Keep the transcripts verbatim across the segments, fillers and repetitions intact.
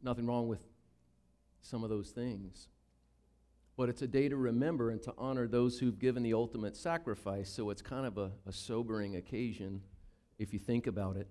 nothing wrong with some of those things. But it's a day to remember and to honor those who've given the ultimate sacrifice, so it's kind of a, a sobering occasion if you think about it.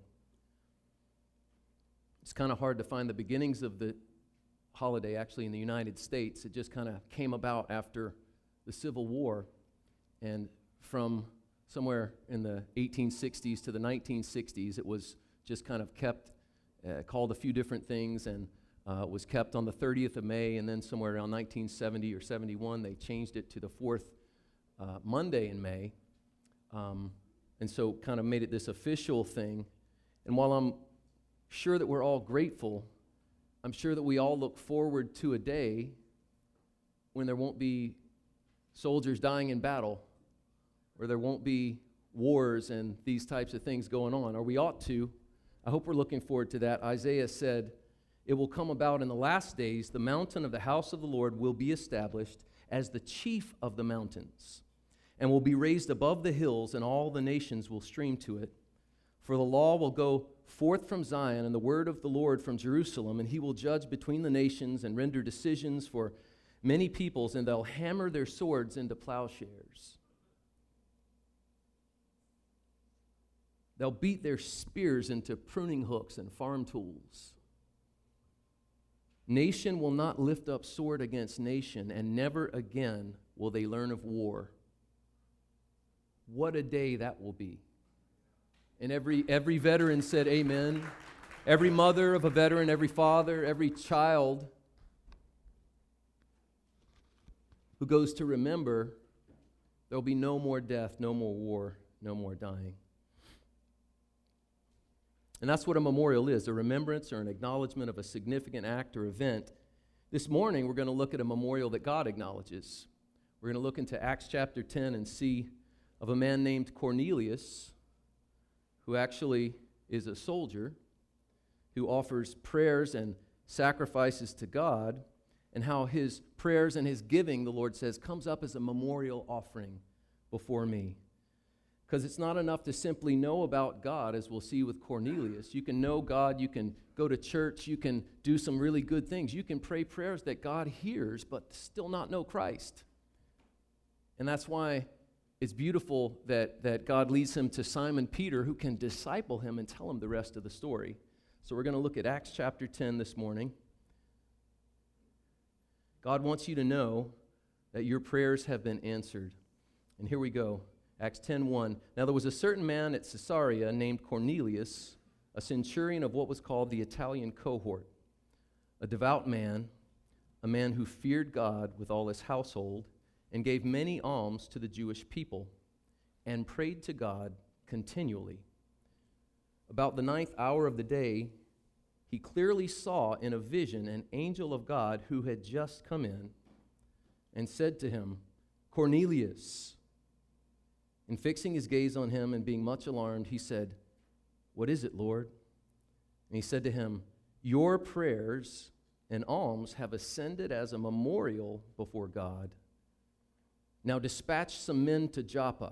It's kind of hard to find the beginnings of the holiday actually in the United States. It just kind of came about after the Civil War, and from somewhere in the eighteen sixties to the nineteen sixties, it was just kind of kept, uh, called a few different things, and uh, was kept on the thirtieth of May, and then somewhere around nineteen seventy or seventy-one, they changed it to the fourth uh, Monday in May, um, and so kind of made it this official thing. And while I'm sure that we're all grateful, I'm sure that we all look forward to a day when there won't be soldiers dying in battle, or there won't be wars and these types of things going on, or we ought to. I hope we're looking forward to that. Isaiah said, "It will come about in the last days, the mountain of the house of the Lord will be established as the chief of the mountains, and will be raised above the hills, and all the nations will stream to it. For the law will go forth from Zion, and the word of the Lord from Jerusalem, and he will judge between the nations and render decisions for many peoples, and they'll hammer their swords into plowshares. They'll beat their spears into pruning hooks and farm tools. Nation will not lift up sword against nation, and never again will they learn of war." What a day that will be. And every every veteran said amen. Every mother of a veteran, every father, every child who goes to remember, there'll be no more death, no more war, no more dying. And that's what a memorial is, a remembrance or an acknowledgement of a significant act or event. This morning, we're going to look at a memorial that God acknowledges. We're going to look into Acts chapter ten and see of a man named Cornelius, who actually is a soldier, who offers prayers and sacrifices to God, and how his prayers and his giving, the Lord says, comes up as a memorial offering before me. Because it's not enough to simply know about God, as we'll see with Cornelius. You can know God, you can go to church, you can do some really good things. You can pray prayers that God hears, but still not know Christ. And that's why it's beautiful that, that God leads him to Simon Peter, who can disciple him and tell him the rest of the story. So we're going to look at Acts chapter ten this morning. God wants you to know that your prayers have been answered. And here we go. Acts ten one. Now there was a certain man at Caesarea named Cornelius, a centurion of what was called the Italian cohort, a devout man, a man who feared God with all his household, and gave many alms to the Jewish people, and prayed to God continually. About the ninth hour of the day, he clearly saw in a vision an angel of God who had just come in, and said to him, "Cornelius." And fixing his gaze on him and being much alarmed, he said, "What is it, Lord?" And he said to him, "Your prayers and alms have ascended as a memorial before God. Now dispatch some men to Joppa."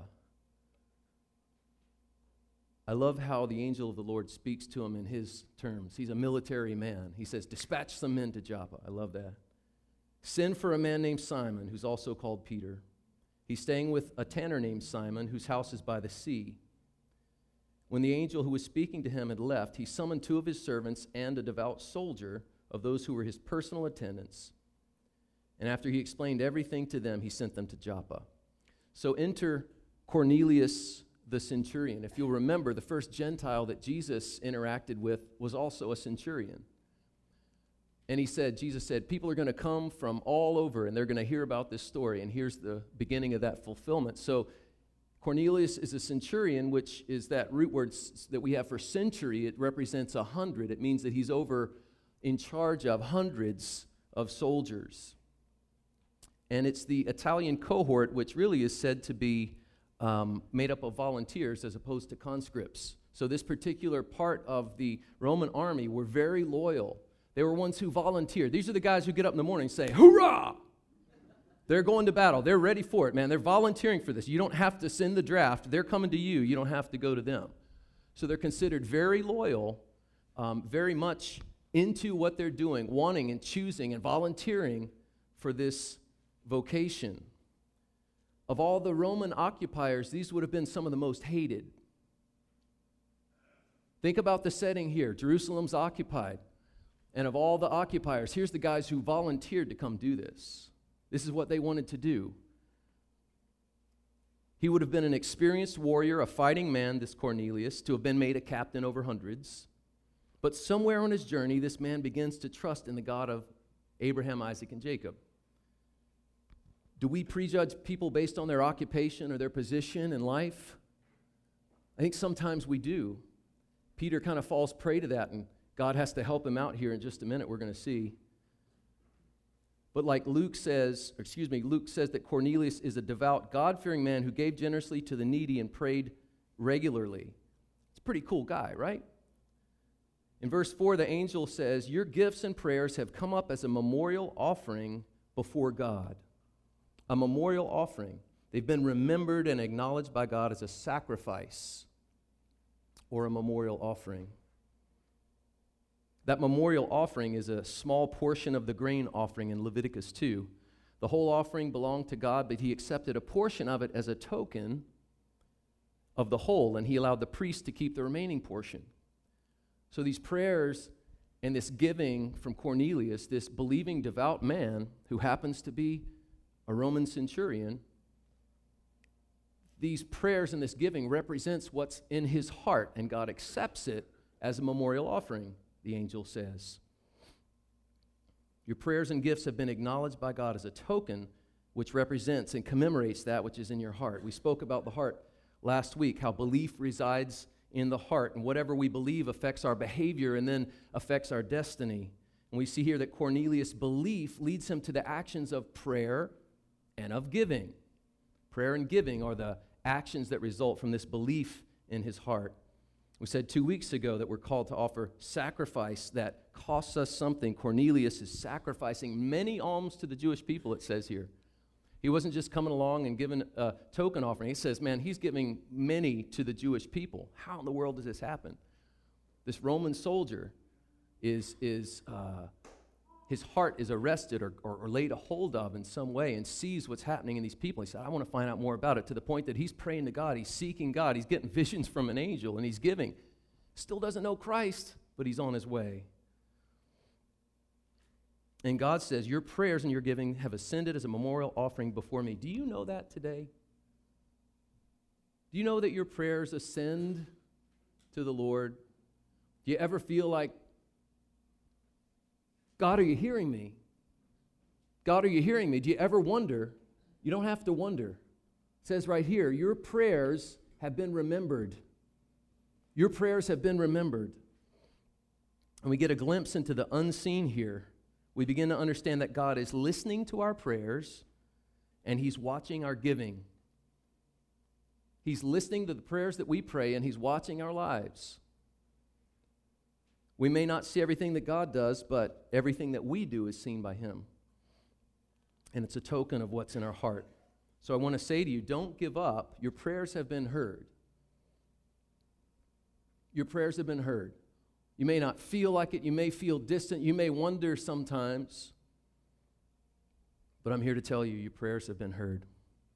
I love how the angel of the Lord speaks to him in his terms. He's a military man. He says, dispatch some men to Joppa. I love that. "Send for a man named Simon, who's also called Peter. He's staying with a tanner named Simon, whose house is by the sea." When the angel who was speaking to him had left, he summoned two of his servants and a devout soldier of those who were his personal attendants. And after he explained everything to them, he sent them to Joppa. So enter Cornelius the centurion. If you'll remember, the first Gentile that Jesus interacted with was also a centurion. And he said, Jesus said, people are going to come from all over, and they're going to hear about this story. And here's the beginning of that fulfillment. So Cornelius is a centurion, which is that root word that we have for century. It represents a hundred. It means that he's over in charge of hundreds of soldiers. And it's the Italian cohort, which really is said to be um, made up of volunteers as opposed to conscripts. So this particular part of the Roman army were very loyal. They were ones who volunteered. These are the guys who get up in the morning and say, "Hoorah!" They're going to battle. They're ready for it, man. They're volunteering for this. You don't have to send the draft. They're coming to you. You don't have to go to them. So they're considered very loyal, um, very much into what they're doing, wanting and choosing and volunteering for this vocation. Of all the Roman occupiers, these would have been some of the most hated. Think about the setting here. Jerusalem's occupied. And of all the occupiers, here's the guys who volunteered to come do this. This is what they wanted to do. He would have been an experienced warrior, a fighting man, this Cornelius, to have been made a captain over hundreds. But somewhere on his journey, this man begins to trust in the God of Abraham, Isaac, and Jacob. Do we prejudge people based on their occupation or their position in life? I think sometimes we do. Peter kind of falls prey to that, and God has to help him out here in just a minute, we're going to see. But like Luke says, or excuse me, Luke says that Cornelius is a devout, God-fearing man who gave generously to the needy and prayed regularly. It's a pretty cool guy, right? In verse four, the angel says, your gifts and prayers have come up as a memorial offering before God. A memorial offering. They've been remembered and acknowledged by God as a sacrifice or a memorial offering. That memorial offering is a small portion of the grain offering in Leviticus two. The whole offering belonged to God, but he accepted a portion of it as a token of the whole, and he allowed the priest to keep the remaining portion. So these prayers and this giving from Cornelius, this believing devout man who happens to be a Roman centurion, these prayers and this giving represents what's in his heart, and God accepts it as a memorial offering, the angel says. Your prayers and gifts have been acknowledged by God as a token which represents and commemorates that which is in your heart. We spoke about the heart last week, how belief resides in the heart, and whatever we believe affects our behavior and then affects our destiny. And we see here that Cornelius' belief leads him to the actions of prayer and of giving. Prayer and giving are the actions that result from this belief in his heart. We said two weeks ago that we're called to offer sacrifice that costs us something. Cornelius is sacrificing many alms to the Jewish people, it says here. He wasn't just coming along and giving a token offering. He says, man, he's giving many to the Jewish people. How in the world does this happen? This Roman soldier is, is uh, his heart is arrested or, or, or laid a hold of in some way and sees what's happening in these people. He said, I want to find out more about it, to the point that he's praying to God. He's seeking God. He's getting visions from an angel, and he's giving. Still doesn't know Christ, but he's on his way. And God says, your prayers and your giving have ascended as a memorial offering before me. Do you know that today? Do you know that your prayers ascend to the Lord? Do you ever feel like, God, are you hearing me? God, are you hearing me? Do you ever wonder? You don't have to wonder. It says right here, your prayers have been remembered. Your prayers have been remembered. And we get a glimpse into the unseen here. We begin to understand that God is listening to our prayers and he's watching our giving. He's listening to the prayers that we pray and he's watching our lives. We may not see everything that God does, but everything that we do is seen by him. And it's a token of what's in our heart. So I want to say to you, don't give up. Your prayers have been heard. Your prayers have been heard. You may not feel like it. You may feel distant. You may wonder sometimes. But I'm here to tell you, your prayers have been heard.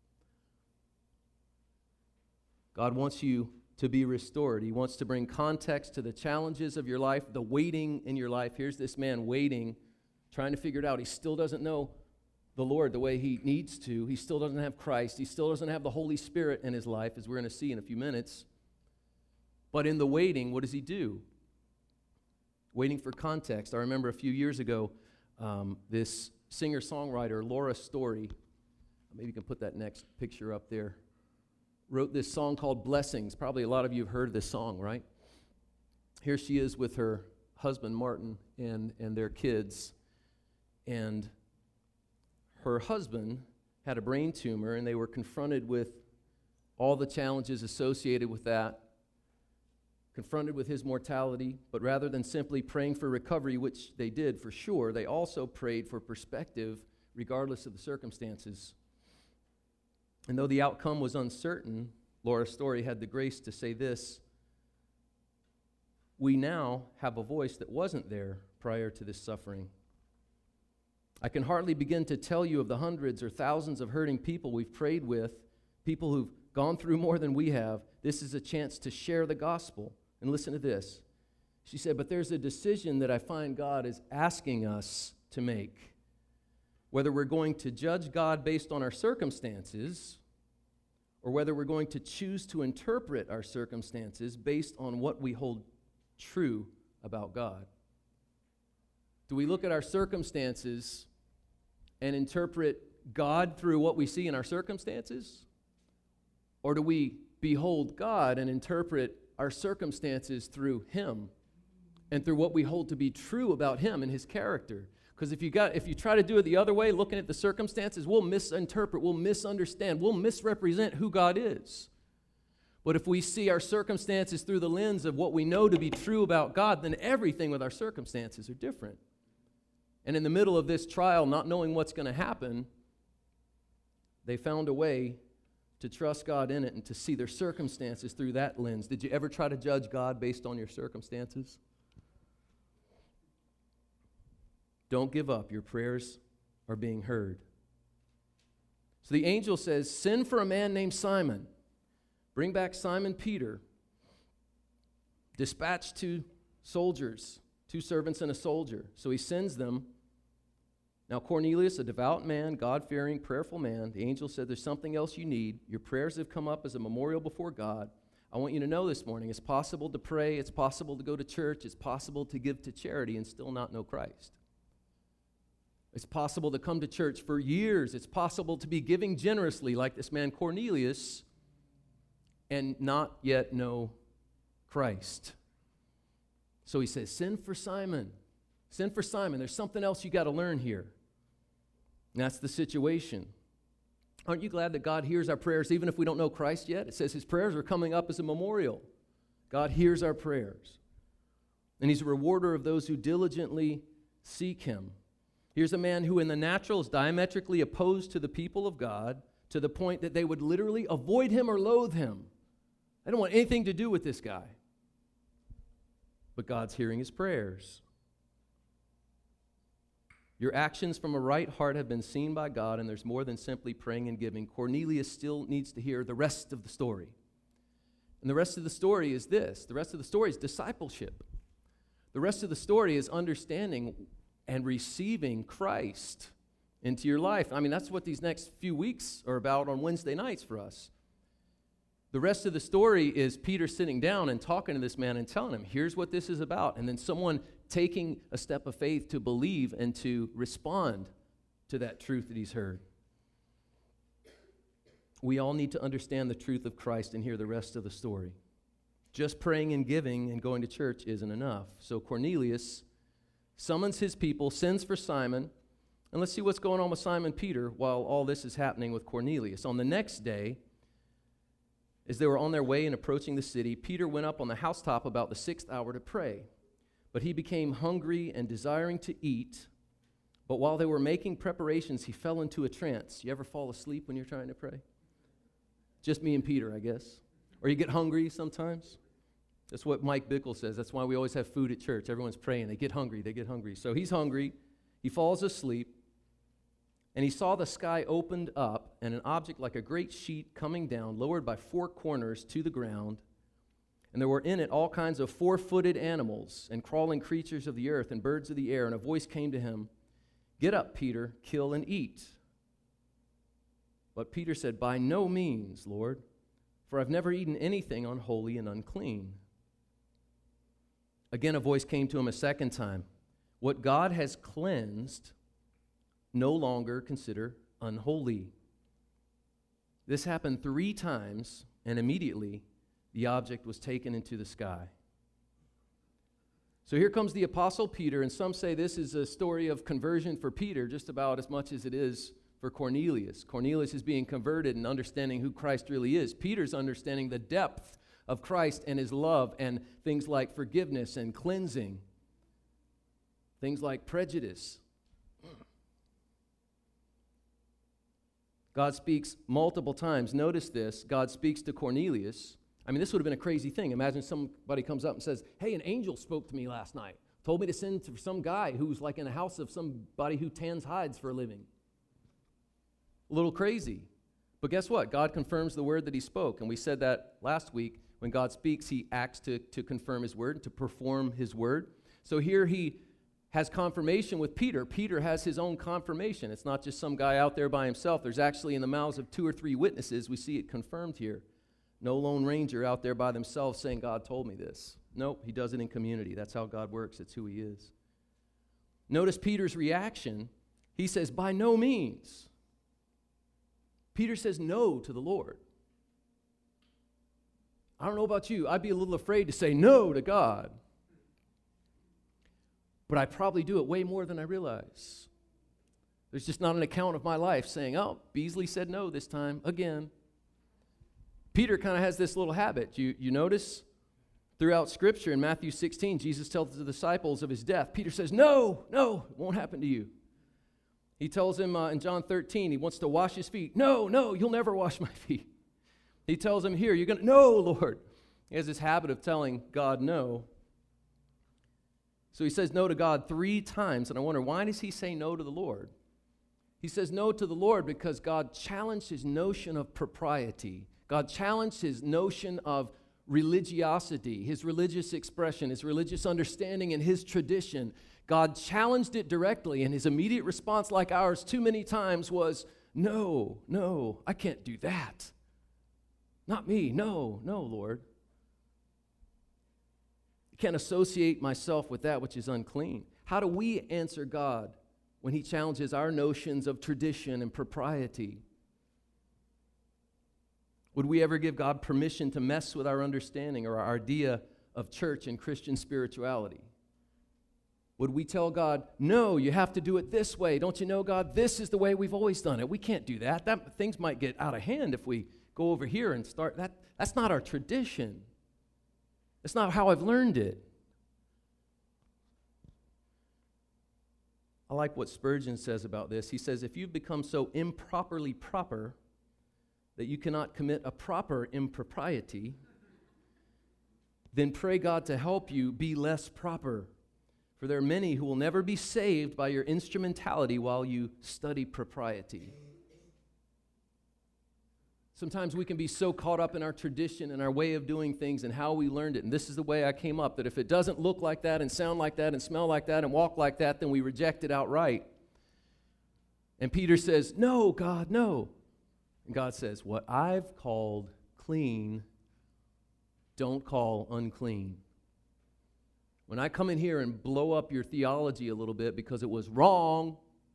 God wants you to be restored. He wants to bring context to the challenges of your life, the waiting in your life. Here's this man waiting, trying to figure it out. He still doesn't know the Lord the way he needs to. He still doesn't have Christ. He still doesn't have the Holy Spirit in his life, as we're going to see in a few minutes. But in the waiting, what does he do? Waiting for context. I remember a few years ago, um, this singer-songwriter, Laura Story, maybe you can put that next picture up there, wrote this song called Blessings. Probably a lot of you have heard this song, right? Here she is with her husband, Martin, and, and their kids. And her husband had a brain tumor, and they were confronted with all the challenges associated with that, confronted with his mortality, but rather than simply praying for recovery, which they did for sure, they also prayed for perspective regardless of the circumstances. And though the outcome was uncertain, Laura Story had the grace to say this: we now have a voice that wasn't there prior to this suffering. I can hardly begin to tell you of the hundreds or thousands of hurting people we've prayed with, people who've gone through more than we have. This is a chance to share the gospel. And listen to this. She said, but there's a decision that I find God is asking us to make. Whether we're going to judge God based on our circumstances, or whether we're going to choose to interpret our circumstances based on what we hold true about God. Do we look at our circumstances and interpret God through what we see in our circumstances? Or do we behold God and interpret our circumstances through Him and through what we hold to be true about Him and His character? Because if you got, if you try to do it the other way, looking at the circumstances, we'll misinterpret, we'll misunderstand, we'll misrepresent who God is. But if we see our circumstances through the lens of what we know to be true about God, then everything with our circumstances are different. And in the middle of this trial, not knowing what's going to happen, they found a way to trust God in it and to see their circumstances through that lens. Did you ever try to judge God based on your circumstances? Don't give up. Your prayers are being heard. So the angel says, send for a man named Simon. Bring back Simon Peter. Dispatch two soldiers, two servants and a soldier. So he sends them. Now Cornelius, a devout man, God-fearing, prayerful man, the angel said, there's something else you need. Your prayers have come up as a memorial before God. I want you to know this morning, it's possible to pray, it's possible to go to church, it's possible to give to charity and still not know Christ. It's possible to come to church for years. It's possible to be giving generously like this man Cornelius and not yet know Christ. So he says, send for Simon. Send for Simon. There's something else you got to learn here. And that's the situation. Aren't you glad that God hears our prayers even if we don't know Christ yet? It says his prayers are coming up as a memorial. God hears our prayers. And he's a rewarder of those who diligently seek him. Here's a man who in the natural is diametrically opposed to the people of God to the point that they would literally avoid him or loathe him. They don't want anything to do with this guy. But God's hearing his prayers. Your actions from a right heart have been seen by God, and there's more than simply praying and giving. Cornelius still needs to hear the rest of the story. And the rest of the story is this. The rest of the story is discipleship. The rest of the story is understanding and receiving Christ into your life. I mean, that's what these next few weeks are about on Wednesday nights for us. The rest of the story is Peter sitting down and talking to this man and telling him, here's what this is about. And then someone taking a step of faith to believe and to respond to that truth that he's heard. We all need to understand the truth of Christ and hear the rest of the story. Just praying and giving and going to church isn't enough. So Cornelius summons his people, sends for Simon, and let's see what's going on with Simon Peter while all this is happening with Cornelius. On the next day, as they were on their way and approaching the city, Peter went up on the housetop about the sixth hour to pray. But he became hungry and desiring to eat. But while they were making preparations, he fell into a trance. You ever fall asleep when you're trying to pray? Just me and Peter, I guess. Or you get hungry sometimes. That's what Mike Bickle says. That's why we always have food at church. Everyone's praying. They get hungry. They get hungry. So he's hungry. He falls asleep. And he saw the sky opened up and an object like a great sheet coming down, lowered by four corners to the ground. And there were in it all kinds of four-footed animals and crawling creatures of the earth and birds of the air. And a voice came to him, "Get up, Peter, kill and eat." But Peter said, "By no means, Lord, for I've never eaten anything unholy and unclean." Again, a voice came to him a second time. "What God has cleansed, no longer consider unholy." This happened three times, and immediately the object was taken into the sky. So here comes the Apostle Peter, and some say this is a story of conversion for Peter just about as much as it is for Cornelius. Cornelius is being converted and understanding who Christ really is. Peter's understanding the depth of Christ and his love and things like forgiveness and cleansing, things like prejudice. God speaks multiple times. Notice this. God speaks to Cornelius. I mean, this would have been a crazy thing. Imagine somebody comes up and says, "Hey, an angel spoke to me last night." Told me to send to some guy who's like in a house of somebody who tans hides for a living. A little crazy. But guess what? God confirms the word that he spoke. And we said that last week. When God speaks, he acts to, to confirm his word, to perform his word. So here he has confirmation with Peter. Peter has his own confirmation. It's not just some guy out there by himself. There's actually in the mouths of two or three witnesses, we see it confirmed here. No lone ranger out there by themselves saying, God told me this. Nope, he does it in community. That's how God works. It's who he is. Notice Peter's reaction. He says, by no means. Peter says no to the Lord. I don't know about you. I'd be a little afraid to say no to God. But I probably do it way more than I realize. There's just not an account of my life saying, oh, Beasley said no this time again. Peter kind of has this little habit. You, you notice throughout Scripture in Matthew sixteen, Jesus tells the disciples of his death. Peter says, no, no, it won't happen to you. He tells him uh, in John thirteen, he wants to wash his feet. No, no, you'll never wash my feet. He tells him here, you're going to, no, Lord. He has this habit of telling God no. So he says no to God three times, and I wonder, why does he say no to the Lord? He says no to the Lord because God challenged his notion of propriety. God challenged his notion of religiosity, his religious expression, his religious understanding, and his tradition. God challenged it directly, and his immediate response, like ours too many times, was, no, no, I can't do that. Not me. No, no, Lord. I can't associate myself with that which is unclean. How do we answer God when he challenges our notions of tradition and propriety? Would we ever give God permission to mess with our understanding or our idea of church and Christian spirituality? Would we tell God, no, you have to do it this way. Don't you know, God, this is the way we've always done it. We can't do that. That things might get out of hand if we go over here and start. That, that's not our tradition. That's not how I've learned it. I like what Spurgeon says about this. He says, if you've become so improperly proper that you cannot commit a proper impropriety, then pray God to help you be less proper. For there are many who will never be saved by your instrumentality while you study propriety. Sometimes we can be so caught up in our tradition and our way of doing things and how we learned it. And this is the way I came up, that if it doesn't look like that and sound like that and smell like that and walk like that, then we reject it outright. And Peter says, no, God, no. And God says, what I've called clean, don't call unclean. When I come in here and blow up your theology a little bit because it was wrong,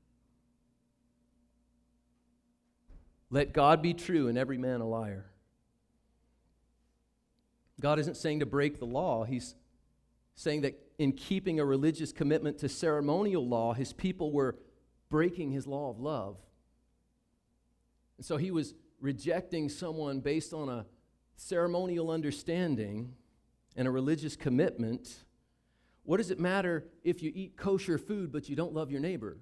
let God be true and every man a liar. God isn't saying to break the law. He's saying that in keeping a religious commitment to ceremonial law, his people were breaking his law of love. And so he was rejecting someone based on a ceremonial understanding and a religious commitment. What does it matter if you eat kosher food but you don't love your neighbor?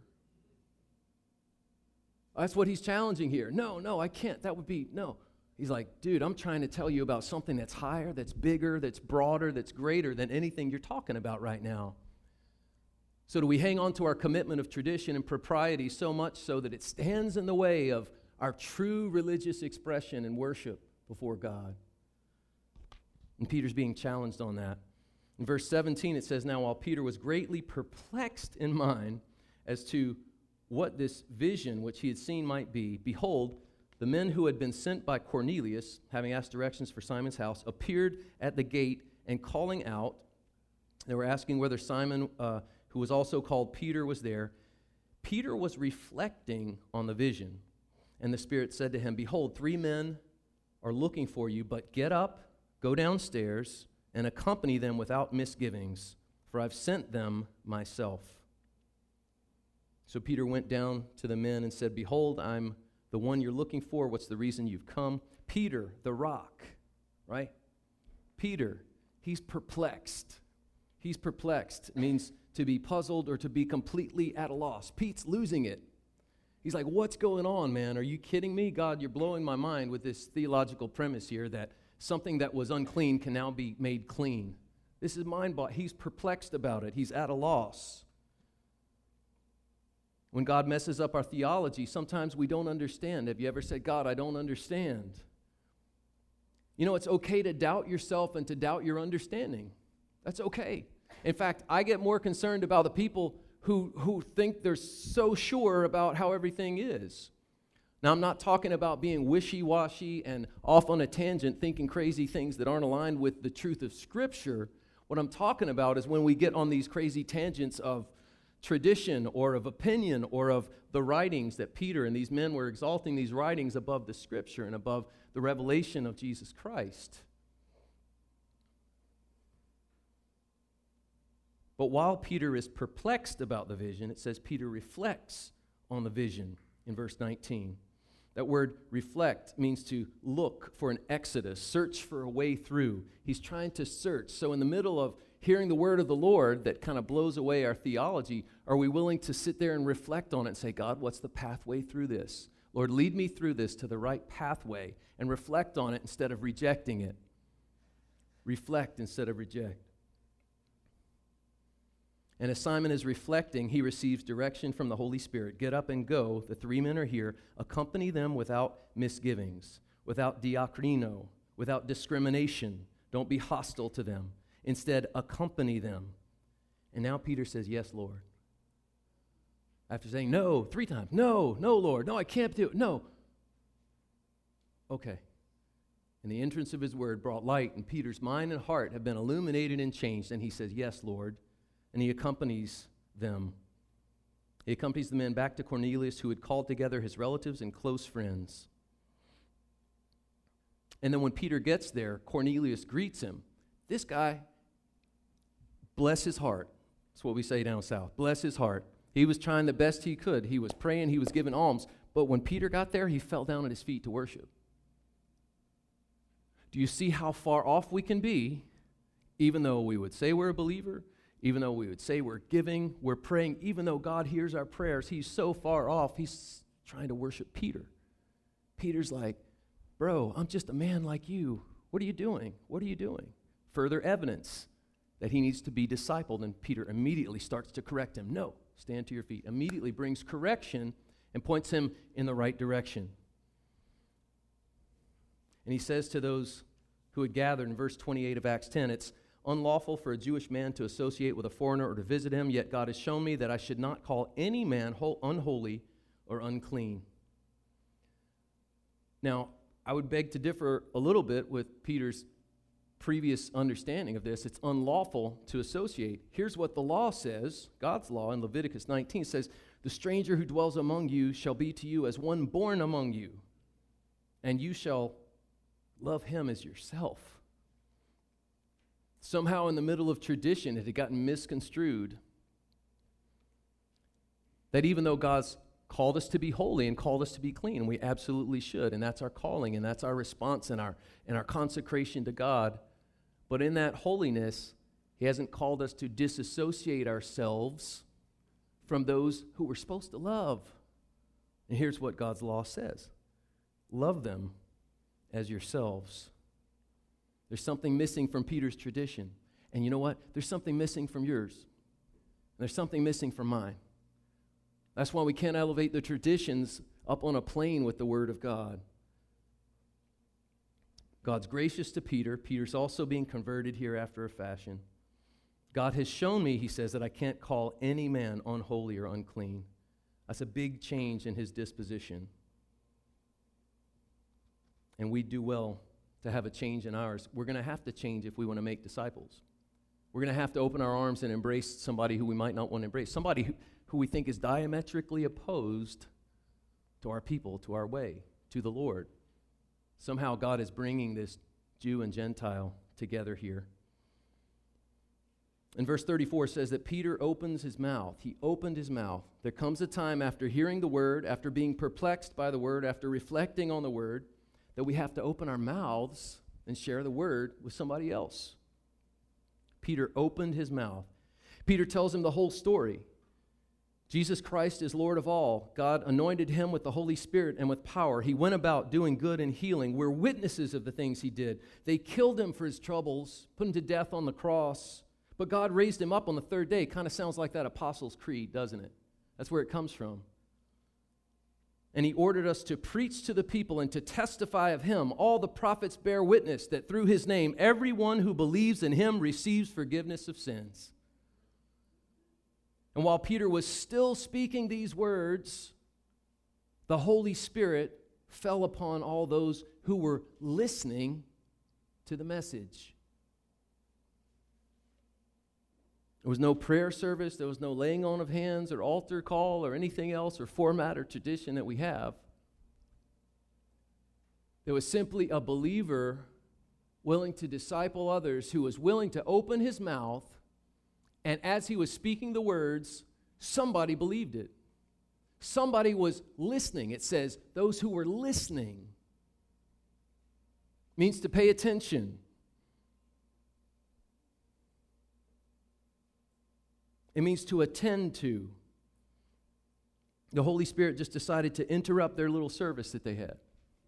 That's what he's challenging here. No, no, I can't. That would be, no. He's like, dude, I'm trying to tell you about something that's higher, that's bigger, that's broader, that's greater than anything you're talking about right now. So do we hang on to our commitment of tradition and propriety so much so that it stands in the way of our true religious expression and worship before God? And Peter's being challenged on that. In verse seventeen, it says, now while Peter was greatly perplexed in mind as to what this vision which he had seen might be, behold, the men who had been sent by Cornelius, having asked directions for Simon's house, appeared at the gate and calling out. They were asking whether Simon, uh, who was also called Peter, was there. Peter was reflecting on the vision, and the Spirit said to him, behold, three men are looking for you, but get up, go downstairs, and accompany them without misgivings, for I've sent them myself. So Peter went down to the men and said, behold, I'm the one you're looking for. What's the reason you've come? Peter, the rock, right? Peter, he's perplexed. He's perplexed. It means to be puzzled or to be completely at a loss. Pete's losing it. He's like, what's going on, man? Are you kidding me? God, you're blowing my mind with this theological premise here that something that was unclean can now be made clean. This is mind-boggling. He's perplexed about it. He's at a loss. When God messes up our theology, sometimes we don't understand. Have you ever said, God, I don't understand? You know, it's okay to doubt yourself and to doubt your understanding. That's okay. In fact, I get more concerned about the people who, who think they're so sure about how everything is. Now, I'm not talking about being wishy-washy and off on a tangent, thinking crazy things that aren't aligned with the truth of Scripture. What I'm talking about is when we get on these crazy tangents of tradition or of opinion or of the writings that Peter and these men were exalting these writings above the Scripture and above the revelation of Jesus Christ. But while Peter is perplexed about the vision, it says Peter reflects on the vision in verse nineteen. That word reflect means to look for an exodus, search for a way through. He's trying to search. So in the middle of hearing the word of the Lord that kind of blows away our theology, are we willing to sit there and reflect on it and say, God, what's the pathway through this? Lord, lead me through this to the right pathway, and reflect on it instead of rejecting it. Reflect instead of reject. And as Simon is reflecting, he receives direction from the Holy Spirit. Get up and go. The three men are here. Accompany them without misgivings, without diakrino, without discrimination. Don't be hostile to them. Instead, accompany them. And now Peter says, yes, Lord. After saying no three times, no, no, Lord, no, I can't do it, no. Okay. And the entrance of his word brought light, and Peter's mind and heart have been illuminated and changed. And he says, yes, Lord. And he accompanies them. He accompanies the men back to Cornelius, who had called together his relatives and close friends. And then when Peter gets there, Cornelius greets him. This guy, bless his heart. That's what we say down south. Bless his heart. He was trying the best he could. He was praying. He was giving alms. But when Peter got there, he fell down at his feet to worship. Do you see how far off we can be, even though we would say we're a believer? Even though we would say we're giving, we're praying, even though God hears our prayers, he's so far off, he's trying to worship Peter. Peter's like, bro, I'm just a man like you. What are you doing? What are you doing? Further evidence that he needs to be discipled, and Peter immediately starts to correct him. No, stand to your feet. Immediately brings correction and points him in the right direction. And he says to those who had gathered in verse twenty-eight of Acts ten, it's unlawful for a Jewish man to associate with a foreigner or to visit him, yet God has shown me that I should not call any man unholy or unclean. Now, I would beg to differ a little bit with Peter's previous understanding of this. It's unlawful to associate. Here's what the law says. God's law in Leviticus nineteen says, the stranger who dwells among you shall be to you as one born among you, and you shall love him as yourself. Somehow in the middle of tradition, it had gotten misconstrued that even though God's called us to be holy and called us to be clean, and we absolutely should, and that's our calling, and that's our response and our, and our consecration to God, but in that holiness, he hasn't called us to disassociate ourselves from those who we're supposed to love. And here's what God's law says. Love them as yourselves. There's something missing from Peter's tradition. And you know what? There's something missing from yours. There's something missing from mine. That's why we can't elevate the traditions up on a plane with the Word of God. God's gracious to Peter. Peter's also being converted here after a fashion. God has shown me, he says, that I can't call any man unholy or unclean. That's a big change in his disposition. And we do well to have a change in ours. We're going to have to change if we want to make disciples. We're going to have to open our arms and embrace somebody who we might not want to embrace, somebody who, who we think is diametrically opposed to our people, to our way, to the Lord. Somehow God is bringing this Jew and Gentile together here. And verse thirty-four says that Peter opens his mouth. He opened his mouth. There comes a time after hearing the word, after being perplexed by the word, after reflecting on the word, that we have to open our mouths and share the word with somebody else. Peter opened his mouth. Peter tells him the whole story. Jesus Christ is Lord of all. God anointed him with the Holy Spirit and with power. He went about doing good and healing. We're witnesses of the things he did. They killed him for his troubles, put him to death on the cross, but God raised him up on the third day. Kind of sounds like that Apostles' Creed, doesn't it? That's where it comes from. And he ordered us to preach to the people and to testify of him. All the prophets bear witness that through his name, everyone who believes in him receives forgiveness of sins. And while Peter was still speaking these words, the Holy Spirit fell upon all those who were listening to the message. There was no prayer service, there was no laying on of hands or altar call or anything else or format or tradition that we have. There was simply a believer willing to disciple others who was willing to open his mouth, and as he was speaking the words, somebody believed it. Somebody was listening. It says those who were listening. Means to pay attention. It means to attend to. The Holy Spirit just decided to interrupt their little service that they had.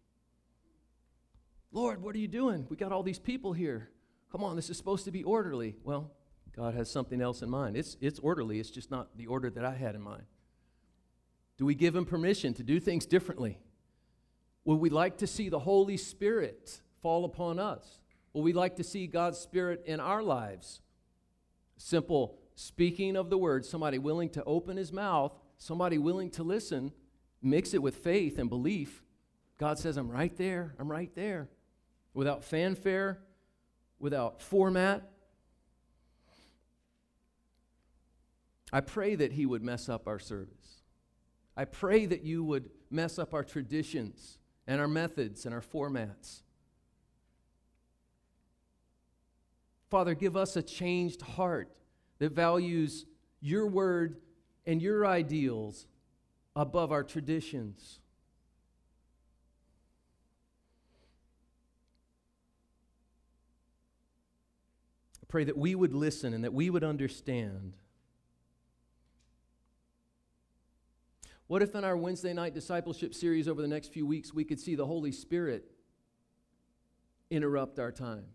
Lord, what are you doing? We got all these people here. Come on, this is supposed to be orderly. Well, God has something else in mind. It's, it's orderly. It's just not the order that I had in mind. Do we give him permission to do things differently? Would we like to see the Holy Spirit fall upon us? Would we like to see God's Spirit in our lives? Simple speaking of the word, somebody willing to open his mouth, somebody willing to listen, mix it with faith and belief. God says, I'm right there. I'm right there. Without fanfare, without format. I pray that he would mess up our service. I pray that you would mess up our traditions and our methods and our formats. Father, give us a changed heart that values your word and your ideals above our traditions. I pray that we would listen and that we would understand. What if in our Wednesday night discipleship series over the next few weeks we could see the Holy Spirit interrupt our time?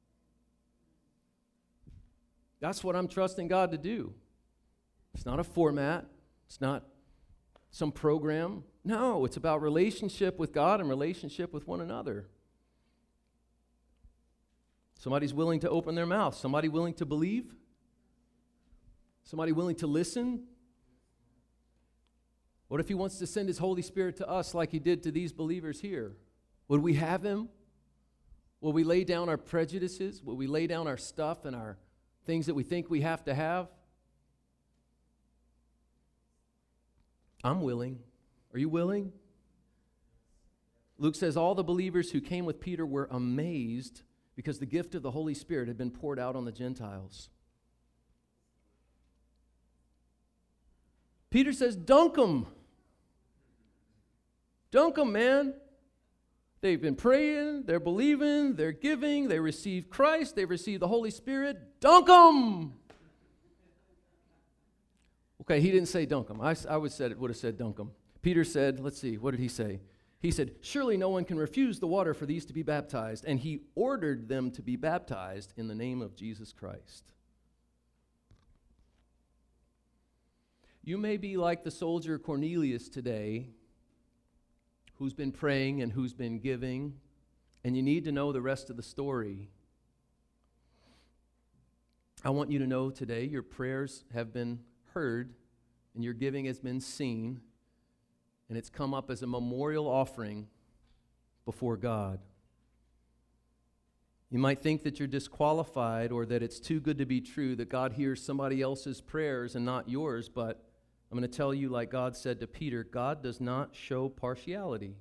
That's what I'm trusting God to do. It's not a format. It's not some program. No, it's about relationship with God and relationship with one another. Somebody's willing to open their mouth. Somebody willing to believe. Somebody willing to listen. What if he wants to send his Holy Spirit to us like he did to these believers here? Would we have him? Will we lay down our prejudices? Will we lay down our stuff and our things that we think we have to have? I'm willing. Are you willing? Luke says all the believers who came with Peter were amazed because the gift of the Holy Spirit had been poured out on the Gentiles. Peter says, dunk them. Dunk them, man. They've been praying, they're believing, they're giving, they receive Christ, they receive the Holy Spirit. Dunk them. Okay, he didn't say dunk them. I, I would, said, would have said dunk them. Peter said, let's see, what did he say? He said, surely no one can refuse the water for these to be baptized. And he ordered them to be baptized in the name of Jesus Christ. You may be like the soldier Cornelius today, who's been praying and who's been giving, and you need to know the rest of the story. I want you to know today your prayers have been heard and your giving has been seen, and it's come up as a memorial offering before God. You might think that you're disqualified or that it's too good to be true, that God hears somebody else's prayers and not yours, but I'm going to tell you, like God said to Peter, God does not show partiality.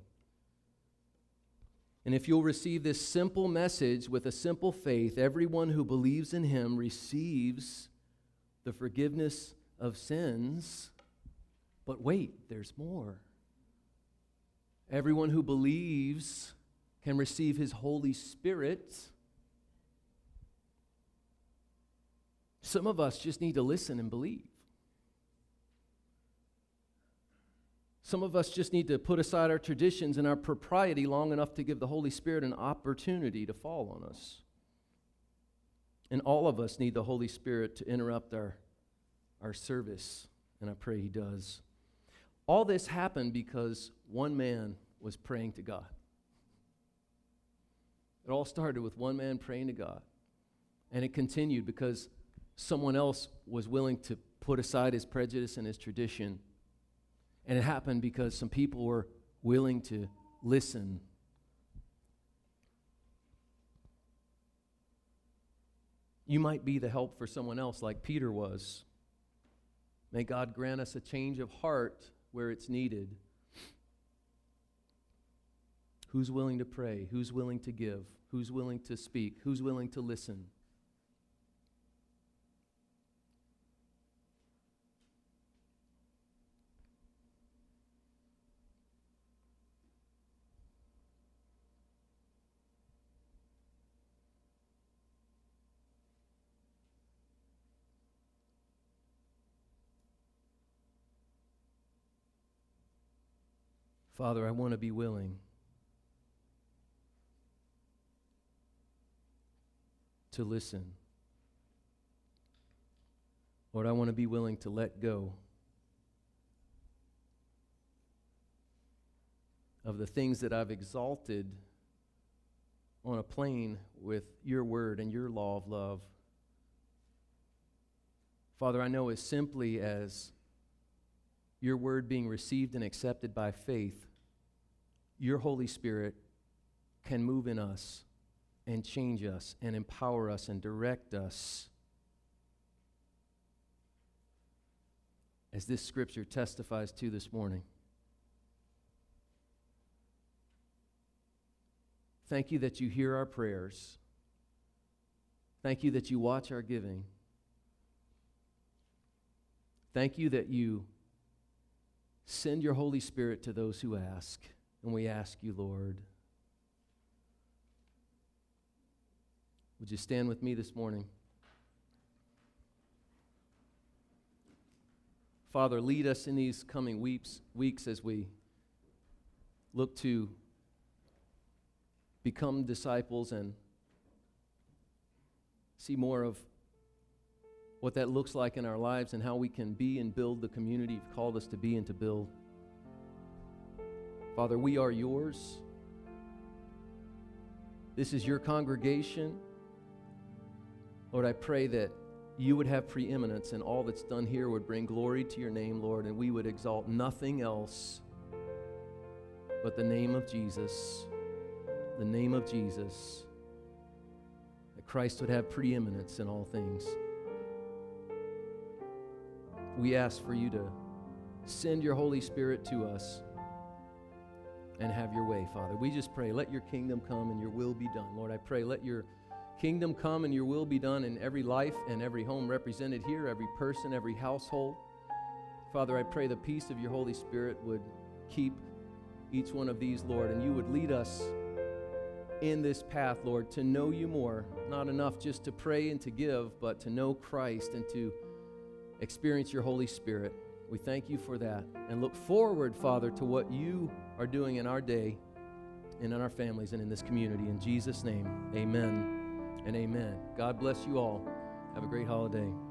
And if you'll receive this simple message with a simple faith, everyone who believes in him receives the forgiveness of sins. But wait, there's more. Everyone who believes can receive his Holy Spirit. Some of us just need to listen and believe. Some of us just need to put aside our traditions and our propriety long enough to give the Holy Spirit an opportunity to fall on us. And all of us need the Holy Spirit to interrupt our, our service, and I pray He does. All this happened because one man was praying to God. It all started with one man praying to God. And it continued because someone else was willing to put aside his prejudice and his tradition. And it happened because some people were willing to listen. You might be the help for someone else like Peter was. May God grant us a change of heart where it's needed. Who's willing to pray? Who's willing to give? Who's willing to speak? Who's willing to listen? Father, I want to be willing to listen. Lord, I want to be willing to let go of the things that I've exalted on a plane with your word and your law of love. Father, I know as simply as your word being received and accepted by faith, your Holy Spirit can move in us and change us and empower us and direct us. As this scripture testifies to this morning. Thank you that you hear our prayers. Thank you that you watch our giving. Thank you that you send your Holy Spirit to those who ask. And we ask you, Lord, would you stand with me this morning? Father, lead us in these coming weeks, weeks as we look to become disciples and see more of what that looks like in our lives and how we can be and build the community you've called us to be and to build. Father, we are yours. This is your congregation. Lord, I pray that you would have preeminence and all that's done here would bring glory to your name, Lord, and we would exalt nothing else but the name of Jesus, the name of Jesus, that Christ would have preeminence in all things. We ask for you to send your Holy Spirit to us and have your way, Father. We just pray, let your kingdom come and your will be done. Lord, I pray, let your kingdom come and your will be done in every life and every home represented here, every person, every household. Father, I pray the peace of your Holy Spirit would keep each one of these, Lord, and you would lead us in this path, Lord, to know you more. Not enough just to pray and to give, but to know Christ and to experience your Holy Spirit. We thank you for that and look forward, Father, to what you are doing in our day and in our families and in this community. In Jesus' name, amen and amen. God bless you all. Have a great holiday.